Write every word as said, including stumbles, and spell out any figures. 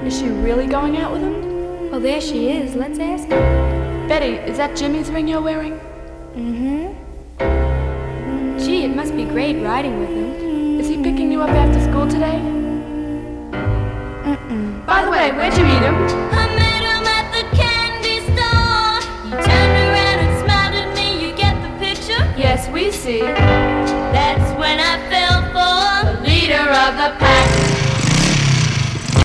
Is she really going out with him? Well, there she is. Let's ask her. Betty, is that Jimmy's ring you're wearing? Mm-hmm. Gee, it must be great riding with him. Is he picking you up after school today? Mm-mm. By the way, where'd you meet him? I met him at the candy store. He turned around and smiled at me. You get the picture? Yes, we see. That's when I fell for the leader of the pack.